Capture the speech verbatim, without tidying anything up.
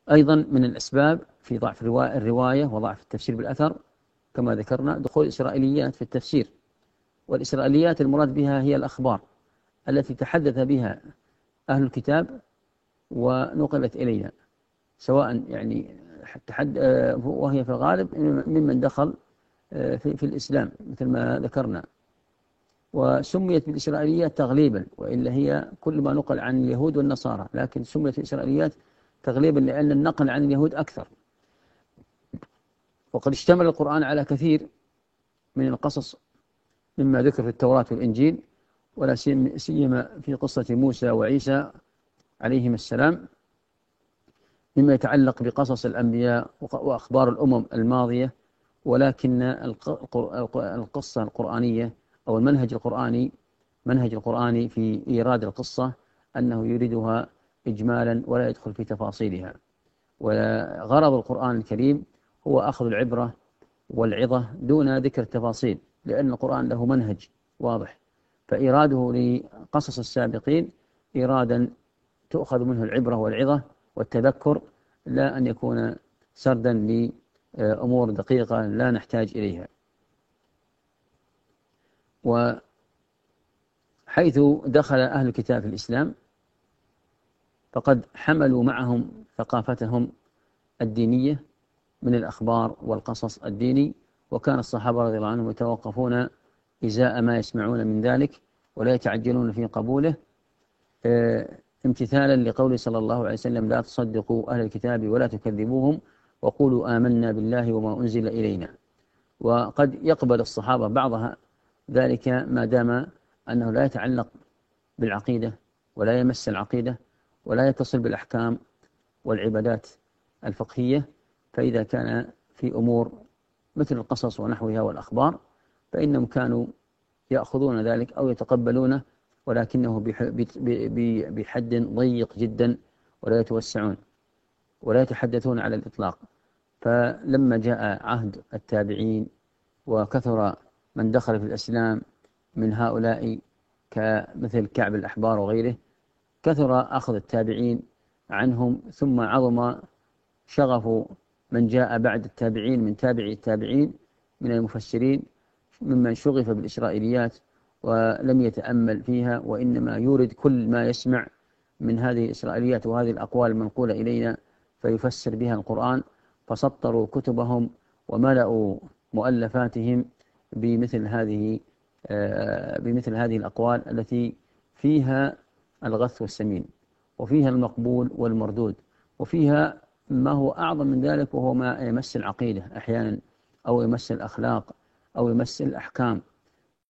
أيضا من الأسباب في ضعف الرواية وضعف التفسير بالأثر كما ذكرنا دخول الإسرائيليات في التفسير. والإسرائيليات المراد بها هي الأخبار التي تحدث بها أهل الكتاب ونقلت إلينا، سواء يعني تحد وهي في الغالب ممن دخل في, في الإسلام مثل ما ذكرنا. وسميت بالإسرائيليات تغليبا، وإلا هي كل ما نقل عن اليهود والنصارى، لكن سميت الإسرائيليات تغليبا لأن النقل عن اليهود أكثر. وقد اشتمل القرآن على كثير من القصص مما ذكر في التوراة والإنجيل، ولا سيما في قصة موسى وعيسى عليهما السلام، مما يتعلق بقصص الأنبياء وأخبار الأمم الماضية. ولكن القصة القرآنية أو المنهج القرآني منهج القرآني في إيراد القصة أنه يريدها إجمالا ولا يدخل في تفاصيلها. وغرض القرآن الكريم هو أخذ العبرة والعظة دون ذكر التفاصيل، لأن القرآن له منهج واضح، فإيراده لقصص السابقين إيرادا تؤخذ منه العبرة والعظة والتذكر، لا أن يكون سردا لأمور دقيقة لا نحتاج إليها. وحيث دخل أهل الكتاب في الإسلام فقد حملوا معهم ثقافتهم الدينية من الأخبار والقصص الديني، وكان الصحابة رضي الله عنهم يتوقفون إزاء ما يسمعون من ذلك ولا يتعجلون في قبوله، امتثالا لقول صلى الله عليه وسلم: لا تصدقوا أهل الكتاب ولا تكذبوهم وقولوا آمنا بالله وما أنزل إلينا. وقد يقبل الصحابة بعضها ذلك ما دام أنه لا يتعلق بالعقيدة ولا يمس العقيدة ولا يتصل بالأحكام والعبادات الفقهية. فإذا كان في أمور مثل القصص ونحوها والأخبار فإنهم كانوا يأخذون ذلك أو يتقبلونه، ولكنه بحد ضيق جدا ولا يتوسعون ولا يتحدثون على الإطلاق. فلما جاء عهد التابعين وكثر من دخل في الإسلام من هؤلاء كمثل كعب الأحبار وغيره، كثر أخذ التابعين عنهم، ثم عظم شغف من جاء بعد التابعين من تابعي التابعين من المفسرين ممن شغف بالإسرائيليات ولم يتأمل فيها، وإنما يورد كل ما يسمع من هذه الإسرائيليات وهذه الأقوال المنقولة إلينا فيفسر بها القرآن. فسطروا كتبهم وملأوا مؤلفاتهم بمثل هذه بمثل هذه الأقوال التي فيها الغث والسمين، وفيها المقبول والمردود، وفيها ما هو أعظم من ذلك، وهو ما يمس العقيدة أحيانا أو يمس الأخلاق أو يمس الأحكام